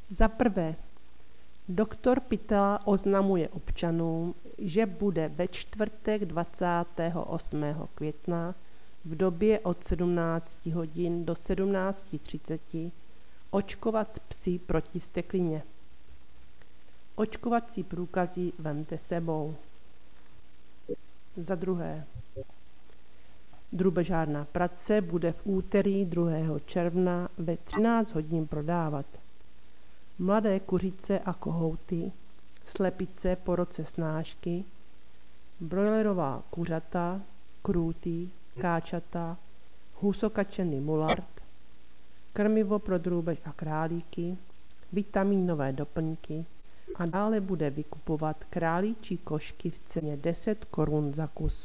Za prvé, doktor Pitela oznamuje občanům, že bude ve čtvrtek 28. května v době od 17 hodin do 17:30 očkovat psy proti steklině. Očkovací průkazy vemte sebou. Za druhé, drubežárna Pratce bude v úterý 2. června ve 13 hodin prodávat mladé kuřice a kohouty, slepice po roce snášky, brojlerová kuřata, krůty, káčata, husokačený mulart, krmivo pro drůbež a králíky, vitamínové doplňky a dále bude vykupovat králíčí košky v ceně 10 korun za kus.